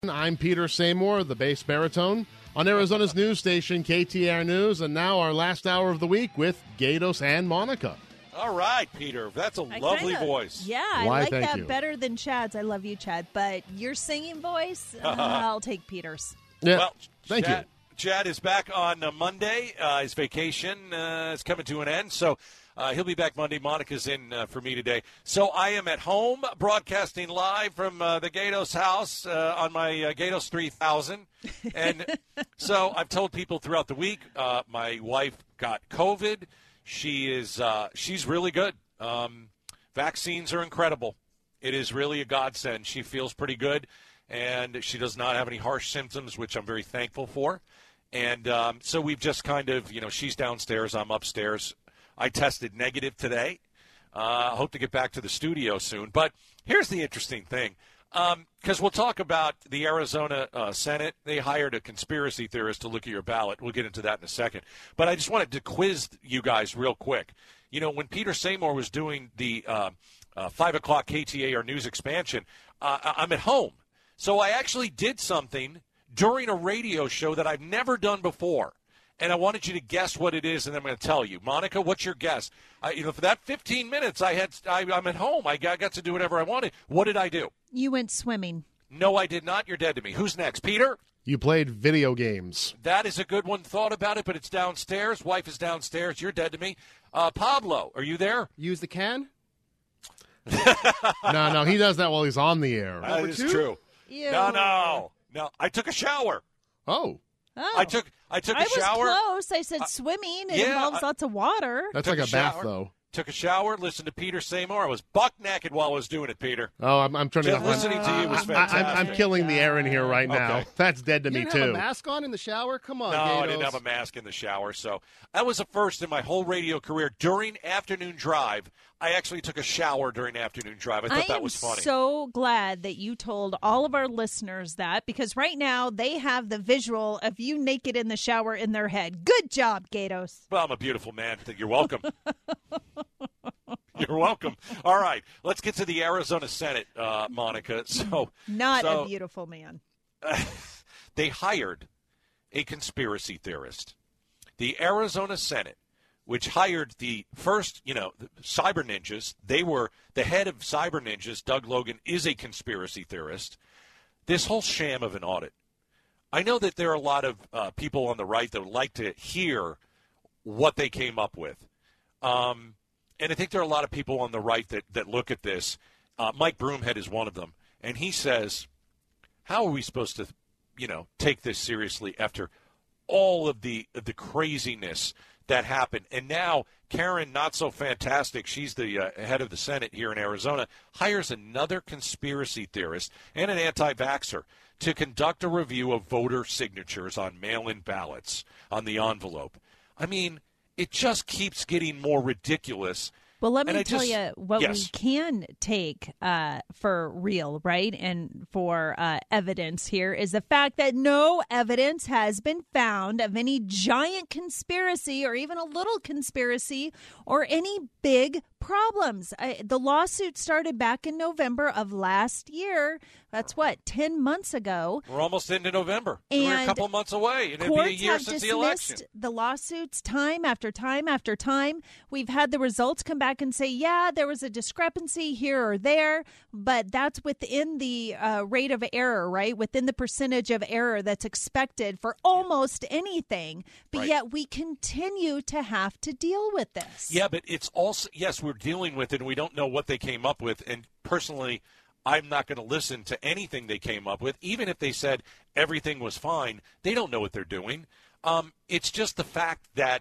I'm Peter Seymour, the bass baritone, on Arizona's news station, KTAR News, and now our last hour of the week with Gatos and Monica. All right, Peter. That's a lovely voice. Yeah, I like that better than Chad's. I love you, Chad. But your singing voice, I'll take Peter's. Yeah, well, thank you. Chad is back on Monday. His vacation is coming to an end, so he'll be back Monday. Monica's in for me today. So I am at home broadcasting live from the Gatos house on my Gatos 3000. And so I've told people throughout the week, my wife got COVID. She's really good. Vaccines are incredible. It is really a godsend. She feels pretty good, and she does not have any harsh symptoms, which I'm very thankful for. And so we've just kind of, she's downstairs, I'm upstairs. I tested negative today. I hope to get back to the studio soon. But here's the interesting thing, because we'll talk about the Arizona Senate. They hired a conspiracy theorist to look at your ballot. We'll get into that in a second. But I just wanted to quiz you guys real quick. When Peter Seymour was doing the 5 o'clock KTAR News expansion, I'm at home. So I actually did something during a radio show that I've never done before. And I wanted you to guess what it is, and then I'm going to tell you. Monica, what's your guess? For that 15 minutes, I'm at home. I got to do whatever I wanted. What did I do? You went swimming. No, I did not. You're dead to me. Who's next? Peter? You played video games. That is a good one. Thought about it, but it's downstairs. Wife is downstairs. You're dead to me. Pablo, are you there? Use the can? No, he does that while he's on the air. That is true. Ew. No. I took a shower. Oh. I took a shower. I was close. I said swimming. It involves lots of water. That's like a bath, though. Took a shower, listened to Peter Seymour. I was buck naked while I was doing it, Peter. Oh, I'm turning off. Listening to you was fantastic. I'm killing the air in here right now. Okay. That's dead to me, You too. didn't have a mask on in the shower? Come on, No, Gatos. I didn't have a mask in the shower. So that was the first in my whole radio career. During afternoon drive, I actually took a shower during afternoon drive. I thought that was funny. I'm so glad that you told all of our listeners that, because right now they have the visual of you naked in the shower in their head. Good job, Gatos. Well, I'm a beautiful man. You're welcome. You're welcome. All right, let's get to the Arizona Senate, Monica. Not a beautiful man. They hired a conspiracy theorist. The Arizona Senate, which hired the first, the cyber ninjas. They were the head of cyber ninjas. Doug Logan is a conspiracy theorist. This whole sham of an audit. I know that there are a lot of people on the right that would like to hear what they came up with. And I think there are a lot of people on the right that look at this. Mike Broomhead is one of them. And he says, how are we supposed to, take this seriously after all of the craziness that happened? And now Karen, not so fantastic, she's the head of the Senate here in Arizona, hires another conspiracy theorist and an anti-vaxxer to conduct a review of voter signatures on mail-in ballots on the envelope. I mean, it just keeps getting more ridiculous. Well, let me tell you what we can take for real, right, and for evidence here is the fact that no evidence has been found of any giant conspiracy or even a little conspiracy or any big problems. The lawsuit started back in November of last year. That's 10 months ago. We're almost into November. And we're a couple months away, and it'll be a year since the election. The lawsuits time after time after time. We've had the results come back and say, yeah, there was a discrepancy here or there, but that's within the rate of error, right? Within the percentage of error that's expected for almost anything. But yet we continue to have to deal with this. Yeah, but it's also, yes, we're dealing with it, and we don't know what they came up with. And personally, I'm not going to listen to anything they came up with, even if they said everything was fine. They don't know what they're doing. It's just the fact that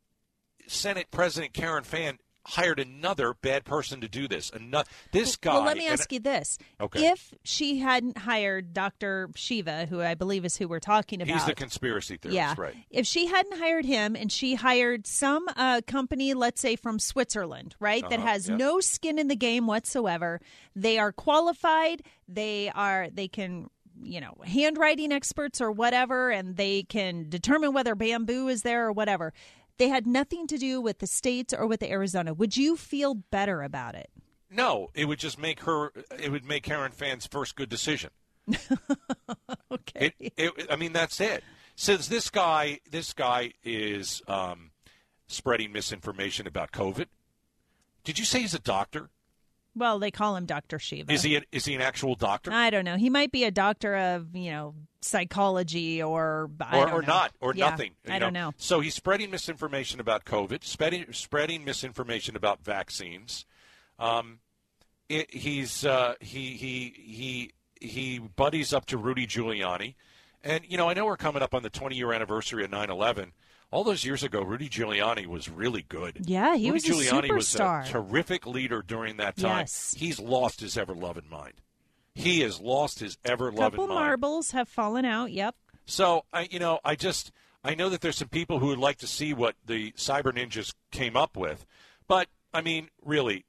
Senate President Karen Fann hired another bad person to do this. This guy. Well, let me ask you this. Okay. If she hadn't hired Dr. Shiva, who I believe is who we're talking about. He's the conspiracy theorist, right? If she hadn't hired him and she hired some company, let's say from Switzerland, right, that has no skin in the game whatsoever, they are qualified, they can handwriting experts or whatever, and they can determine whether bamboo is there or whatever. They had nothing to do with the states or with Arizona. Would you feel better about it? No, it would just make Karen Fann's first good decision. I mean, that's it. Says this guy is spreading misinformation about COVID. Did you say he's a doctor? Well, they call him Dr. Shiva. Is he an actual doctor? I don't know. He might be a doctor of, psychology or not, or yeah, nothing. I don't know. So he's spreading misinformation about COVID, spreading misinformation about vaccines. He buddies up to Rudy Giuliani. And, I know we're coming up on the 20-year anniversary of 9/11. All those years ago, Rudy Giuliani was really good. Yeah, he was a Giuliani superstar. was a terrific leader during that time. Yes. He's lost his ever-loving mind. He has lost his ever-loving mind. Couple marbles have fallen out, yep. So, I know that there's some people who would like to see what the cyber ninjas came up with. But, I mean, really,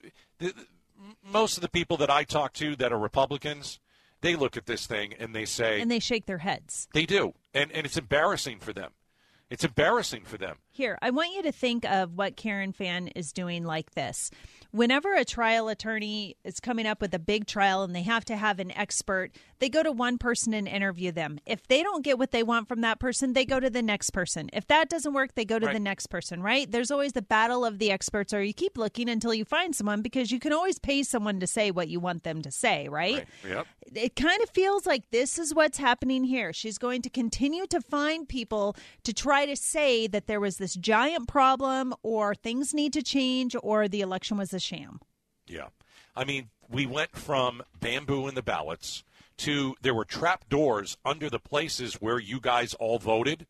most of the people that I talk to that are Republicans, they look at this thing and they say... And they shake their heads. They do. And it's embarrassing for them. It's embarrassing for them. Here, I want you to think of what Karen Fann is doing like this. Whenever a trial attorney is coming up with a big trial and they have to have an expert, they go to one person and interview them. If they don't get what they want from that person, they go to the next person. If that doesn't work, they go to the next person, right? There's always the battle of the experts, or you keep looking until you find someone, because you can always pay someone to say what you want them to say, right? Yep. It kind of feels like this is what's happening here. She's going to continue to find people to try to say that there was this giant problem, or things need to change, or the election was a sham. Yeah. I mean, we went from bamboo in the ballots to there were trap doors under the places where you guys all voted.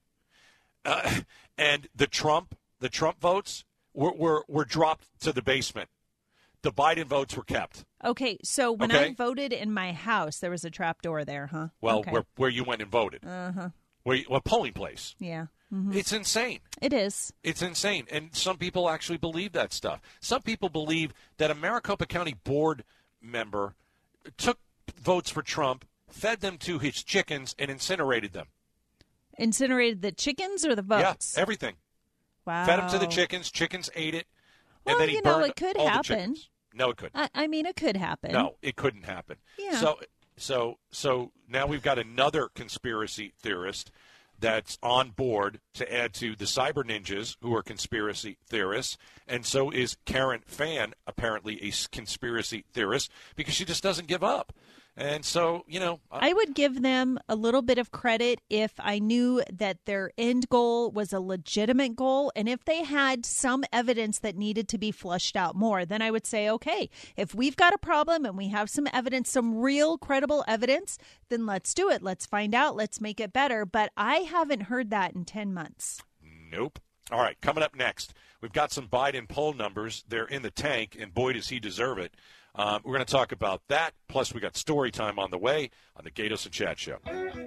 And the Trump votes were dropped to the basement. The Biden votes were kept. Okay, so when I voted in my house, there was a trap door there, huh? Well, okay. where you went and voted. Uh-huh. A polling place. Yeah. Mm-hmm. It's insane. It is. It's insane. And some people actually believe that stuff. Some people believe that a Maricopa County board member took votes for Trump, fed them to his chickens, and incinerated them. Incinerated the chickens or the votes? Yeah, everything. Wow. Fed them to the chickens. Chickens ate it. Well, and then he burned it could all happen. the chickens. No, it couldn't. I mean, it could happen. No, it couldn't happen. Yeah. So now we've got another conspiracy theorist that's on board to add to the cyber ninjas who are conspiracy theorists. And so is Karen Fann, apparently a conspiracy theorist, because she just doesn't give up. And so, I would give them a little bit of credit if I knew that their end goal was a legitimate goal. And if they had some evidence that needed to be flushed out more, then I would say, okay, if we've got a problem and we have some evidence, some real credible evidence, then let's do it. Let's find out. Let's make it better. But I haven't heard that in 10 months. Nope. All right, coming up next, we've got some Biden poll numbers. They're in the tank, and boy, does he deserve it. We're going to talk about that. Plus, we got story time on the way on the Gatos and Chad Show.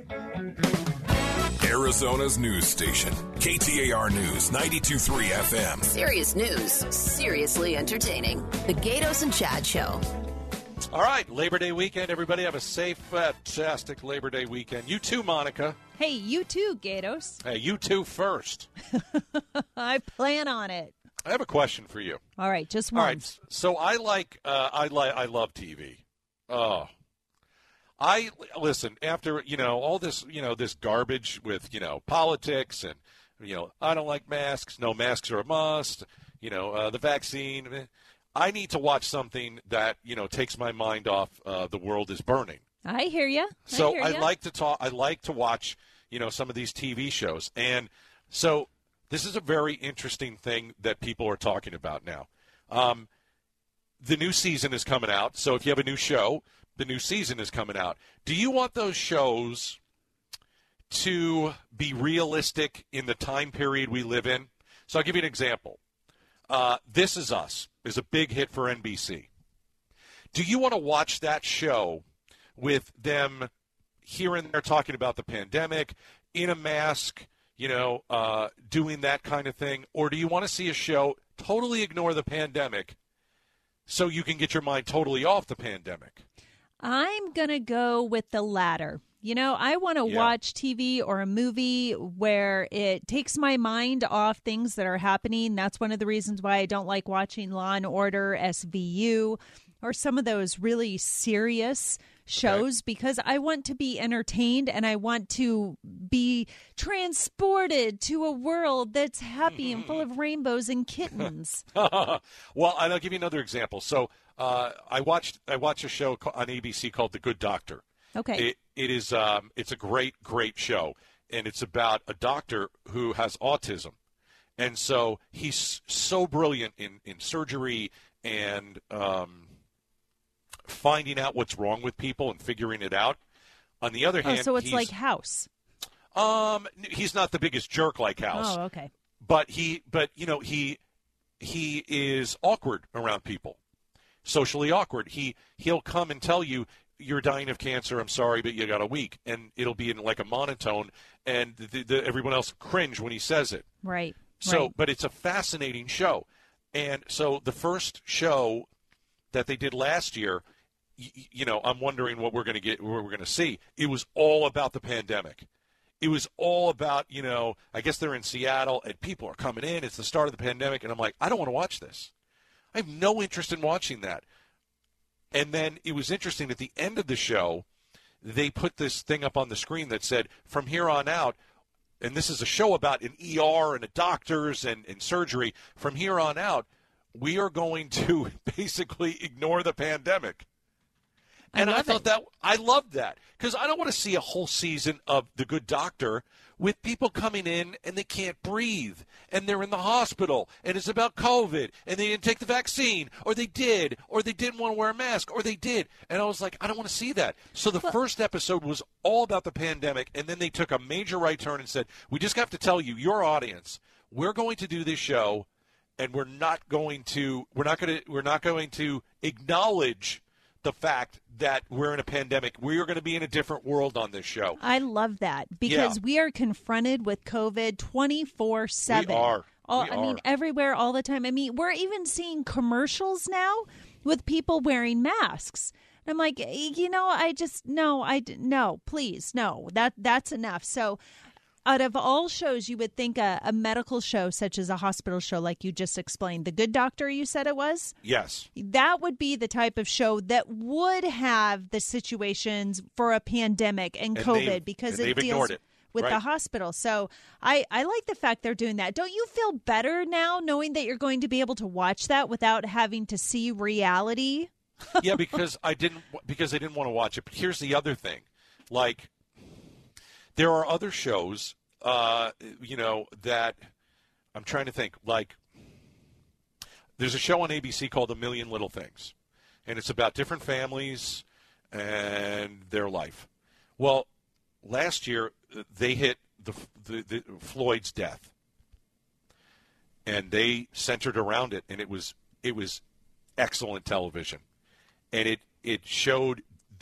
Arizona's news station, KTAR News, 92.3 FM. Serious news, seriously entertaining. The Gatos and Chad Show. All right, Labor Day weekend. Everybody have a safe, fantastic Labor Day weekend. You too, Monica. Hey, you too, Gatos. Hey, you too first. I plan on it. I have a question for you. All right, just one. All right, so I love TV. Oh, listen, after all this this garbage with politics and I don't like masks. No, masks are a must. The vaccine. I need to watch something that takes my mind off the world is burning. I hear you. So I like to talk. I like to watch some of these TV shows, and so this is a very interesting thing that people are talking about now. The new season is coming out, so if you have a new show, the new season is coming out. Do you want those shows to be realistic in the time period we live in? So I'll give you an example. This Is Us is a big hit for NBC. Do you want to watch that show with them here and there talking about the pandemic, in a mask, doing that kind of thing? Or do you want to see a show totally ignore the pandemic so you can get your mind totally off the pandemic? I'm going to go with the latter. I want to watch TV or a movie where it takes my mind off things that are happening. That's one of the reasons why I don't like watching Law & Order, SVU, or some of those really serious shows because I want to be entertained and I want to be transported to a world that's happy and full of rainbows and kittens. Well, and I'll give you another example. So I watched a show on ABC called The Good Doctor. Okay. It's a great show, and it's about a doctor who has autism. And so he's so brilliant in surgery and finding out what's wrong with people and figuring it out. On the other hand, so it's like House. He's not the biggest jerk like House. Oh, okay. But he is awkward around people, socially awkward. He'll come and tell you, you're dying of cancer, I'm sorry, but you got a week. And it'll be in like a monotone, and everyone else cringe when he says it. Right. So, but it's a fascinating show. And so the first show that they did last year, I'm wondering what we're going to get, what we're going to see. It was all about the pandemic. It was all about, I guess they're in Seattle and people are coming in. It's the start of the pandemic. And I'm like, I don't want to watch this. I have no interest in watching that. And then it was interesting at the end of the show, they put this thing up on the screen that said, from here on out, and this is a show about an ER and doctors and surgery, from here on out, we are going to basically ignore the pandemic. And I thought that I loved that because I don't want to see a whole season of The Good Doctor with people coming in and they can't breathe and they're in the hospital and it's about COVID and they didn't take the vaccine or they did or they didn't want to wear a mask or they did. And I was like, I don't want to see that. So the first episode was all about the pandemic, and then they took a major right turn and said, we just have to tell you, your audience, we're going to do this show and we're not going to acknowledge the fact that we're in a pandemic. We are going to be in a different world on this show. I love that because we are confronted with COVID 24/7. We are. I mean, everywhere, all the time. I mean, we're even seeing commercials now with people wearing masks. And I'm like, no, please, no, that's enough. So out of all shows, you would think a medical show such as a hospital show like you just explained, The Good Doctor, you said it was? Yes. That would be the type of show that would have the situations for a pandemic and COVID because it deals with the hospital. So I like the fact they're doing that. Don't you feel better now knowing that you're going to be able to watch that without having to see reality? Yeah, because I didn't want to watch it. But here's the other thing. Like, there are other shows, that I'm trying to think. Like, there's a show on ABC called A Million Little Things, and it's about different families and their life. Well, last year they hit the Floyd's death, and they centered around it, and it was excellent television, and it showed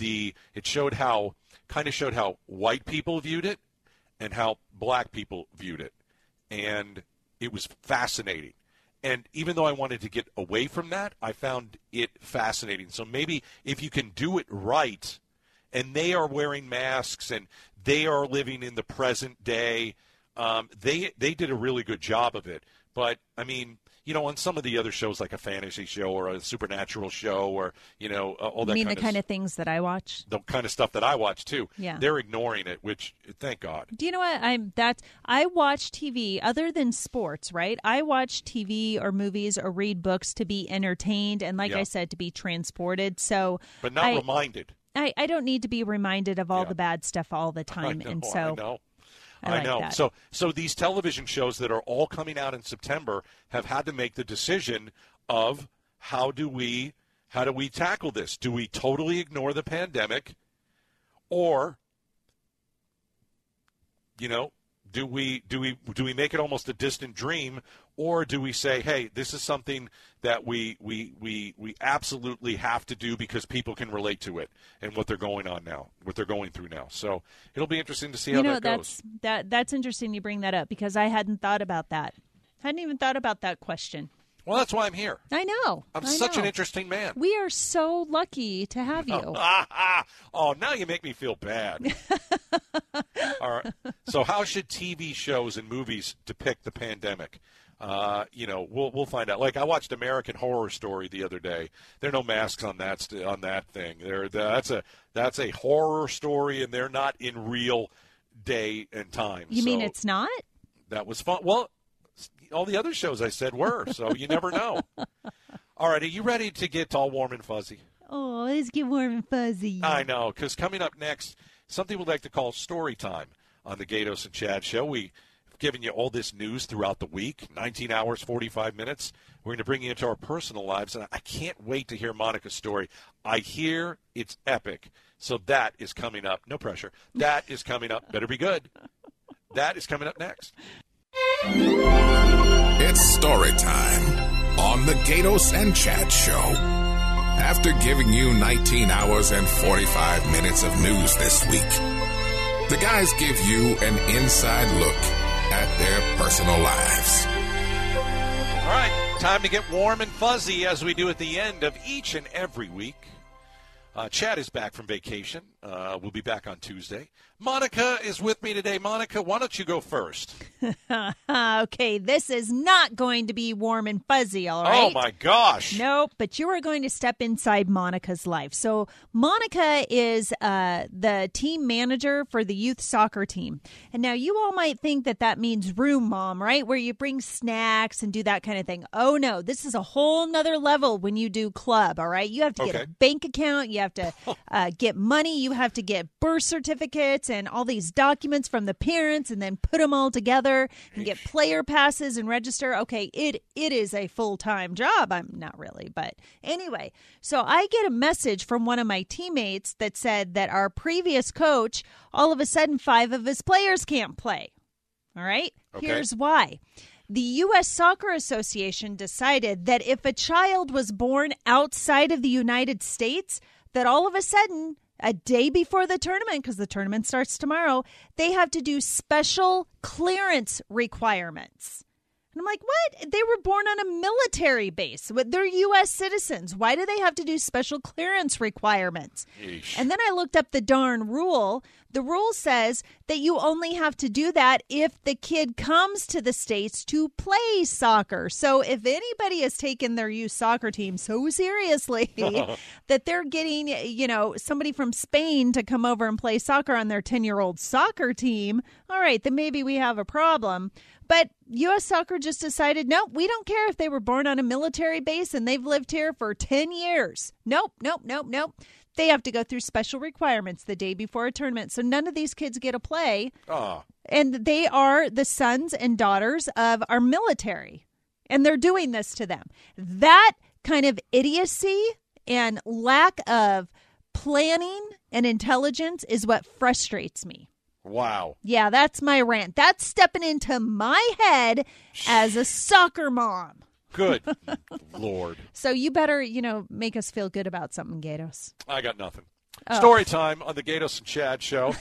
how white people viewed it and how black people viewed it. And it was fascinating. And even though I wanted to get away from that, I found it fascinating. So maybe if you can do it right, and they are wearing masks and they are living in the present day, they did a really good job of it. But, I mean, on some of the other shows like a fantasy show or a supernatural show or, all that the kind of things that I watch? The kind of stuff that I watch, too. Yeah. They're ignoring it, which, thank God. Do you know what? I watch TV other than sports, right? I watch TV or movies or read books to be entertained and, like I said, to be transported. So, but not reminded. I don't need to be reminded of all the bad stuff all the time. I know. I know. That. So these television shows that are all coming out in September have had to make the decision of how do we tackle this? Do we totally ignore the pandemic, or do we make it almost a distant dream, or do we say, hey, this is something that we absolutely have to do because people can relate to it and what they're going through now. So it'll be interesting to see how that goes. That's interesting you bring that up because I hadn't thought about that. I hadn't even thought about that question. Well, that's why I'm here. I know. I'm such an interesting man. We are so lucky to have you. Oh, now you make me feel bad. All right. So how should TV shows and movies depict the pandemic? We'll find out. Like I watched American Horror Story the other day. There are no masks on that thing. That's a horror story, and they're not in real day and time. You mean it's not? That was fun. Well, all the other shows I said were, so you never know. All right, are you ready to get all warm and fuzzy? Oh, let's get warm and fuzzy. I know, because coming up next, something we'd like to call story time on the Gatos and Chad Show. We've given you all this news throughout the week, 19 hours, 45 minutes. We're going to bring you into our personal lives, and I can't wait to hear Monica's story. I hear it's epic, so that is coming up. No pressure. That is coming up. Better be good. That is coming up next. It's story time on the Gatos and Chad Show. After giving you 19 hours and 45 minutes of news this week, the guys give you an inside look at their personal lives. All right, time to get warm and fuzzy as we do at the end of each and every week. Chad is back from vacation. We'll be back on Tuesday. Monica is with me today. Monica, why don't you go first? Okay, this is not going to be warm and fuzzy, all right? Oh, my gosh. Nope, but you are going to step inside Monica's life. So Monica is the team manager for the youth soccer team. And now you all might think that means room mom, right? Where you bring snacks and do that kind of thing. Oh, no, this is a whole nother level when you do club, all right? You have to get a bank account. You have to get money. You have to get birth certificates and all these documents from the parents and then put them all together and get player passes and register. Okay, it is a full-time job. I'm not really, but anyway. So I get a message from one of my teammates that said that our previous coach, all of a sudden 5 of his players can't play. All right? Okay. Here's why. The U.S. Soccer Association decided that if a child was born outside of the United States, that all of a sudden, a day before the tournament, because the tournament starts tomorrow, they have to do special clearance requirements. And I'm like, what? They were born on a military base. They're U.S. citizens. Why do they have to do special clearance requirements? Yeesh. And then I looked up the darn rule. The rule says that you only have to do that if the kid comes to the States to play soccer. So if anybody has taken their youth soccer team so seriously that they're getting, somebody from Spain to come over and play soccer on their 10-year-old soccer team, all right, then maybe we have a problem. But U.S. Soccer just decided, nope, we don't care if they were born on a military base and they've lived here for 10 years. Nope. They have to go through special requirements the day before a tournament. So none of these kids get a play. And they are the sons and daughters of our military. And they're doing this to them. That kind of idiocy and lack of planning and intelligence is what frustrates me. Wow. Yeah, that's my rant. That's stepping into my head as a soccer mom. Good Lord. So you better, make us feel good about something, Gatos. I got nothing. Oh. Story time on the Gatos and Chad Show.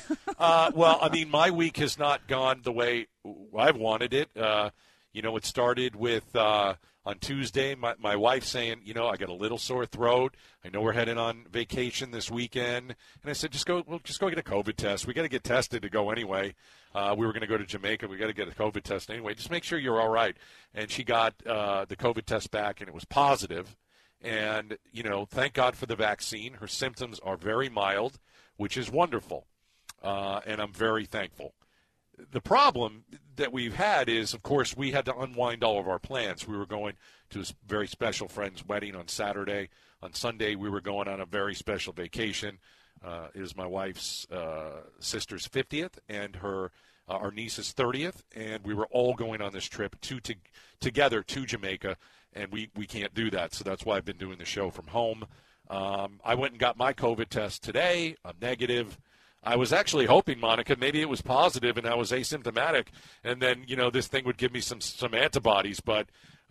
My week has not gone the way I've wanted it. It started with on Tuesday, my wife saying, I got a little sore throat. I know we're heading on vacation this weekend. And I said, just go get a COVID test. We got to get tested to go anyway. We were going to go to Jamaica. We got to get a COVID test anyway. Just make sure you're all right. And she got the COVID test back, and it was positive. And, thank God for the vaccine. Her symptoms are very mild, which is wonderful. And I'm very thankful. The problem that we've had is, of course, we had to unwind all of our plans. We were going to a very special friend's wedding on Saturday. On Sunday, we were going on a very special vacation. It was my wife's sister's 50th and our niece's 30th, and we were all going on this trip together to Jamaica, and we can't do that, so that's why I've been doing the show from home. I went and got my COVID test today. I'm negative. I was actually hoping, Monica, maybe it was positive and I was asymptomatic, and then, this thing would give me some antibodies, but,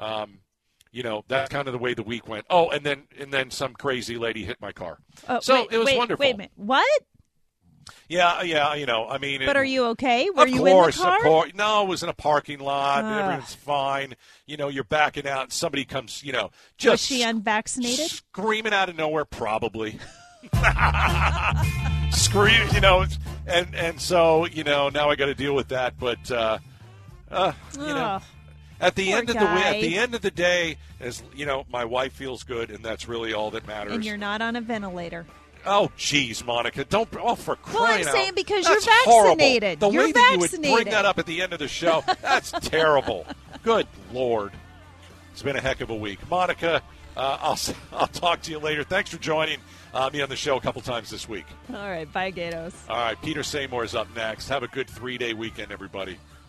that's kind of the way the week went. Oh, and then some crazy lady hit my car. It was wonderful. Wait a minute. What? Yeah, But are you okay? Were you in the car? Of course. No, it was in a parking lot. Everything's fine. You're backing out, and somebody comes, just... Was she unvaccinated? Screaming out of nowhere, probably. Scream, and so, now I got to deal with that, but, At the Poor end of guy. at the end of the day, as you know, my wife feels good, and that's really all that matters. And you're not on a ventilator. Oh, geez, Monica, don't! Oh, for Well, crying I'm out! saying because That's you're vaccinated. Horrible. The You're way that you would vaccinated. bring that up at the end of the show, that's terrible. Good Lord, it's been a heck of a week, Monica. I'll talk to you later. Thanks for joining me on the show a couple times this week. All right, bye, Gatos. All right, Peter Seymour is up next. Have a good 3-day weekend, everybody.